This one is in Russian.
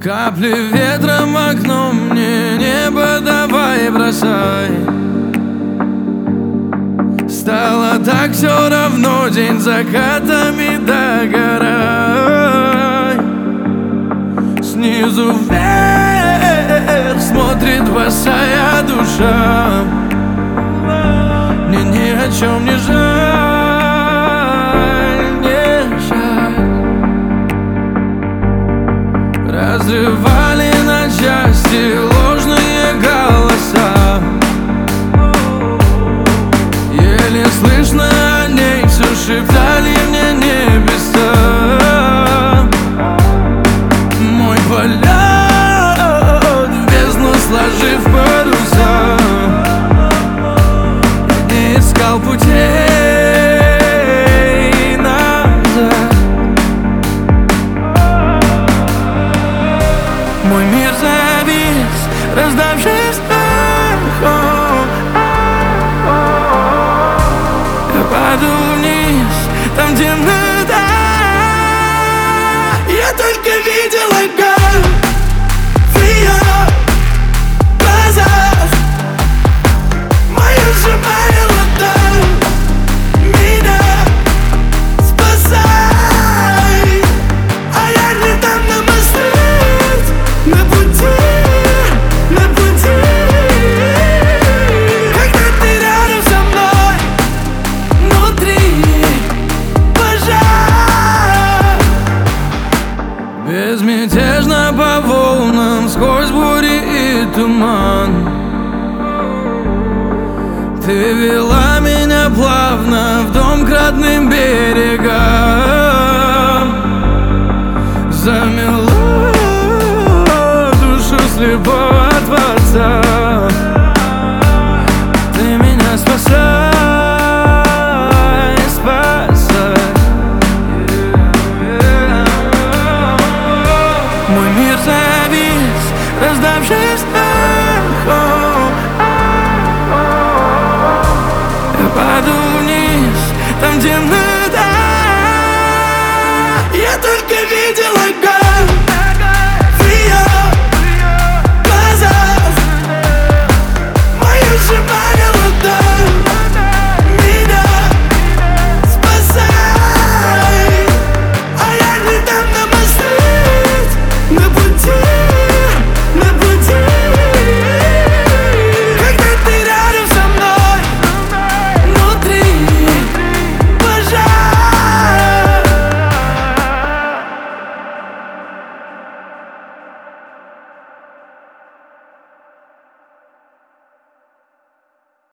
Капли ветра в окно, мне небо давай бросай. Стало так все равно, день закатами догорай. Снизу вверх смотрит босая душа. Мне ни о чем не жаль, не жаль. Разрывали на части ложные голоса. Еле слышно о ней все шептали мне небеса. Мой полет в бездну сложив паруса. Я не искал путей назад. Мой мир завис, раздавшись эхом. Я паду вниз, там темнота. Я только видел огонь в ее глазах. Мою сжимая ладонь, меня спасай. А я летам на мосты, на пути, на пути. Когда ты рядом со мной, внутри пожар. Безмятежно по волнам, сквозь бури и туман. Ты вела меня плавно в дом к родным берегам. Замела душу слепого Творца. Ты меня спасай, спасай. Мой мир завис, раздавшись эхом. Я паду вниз, там темнота. Я только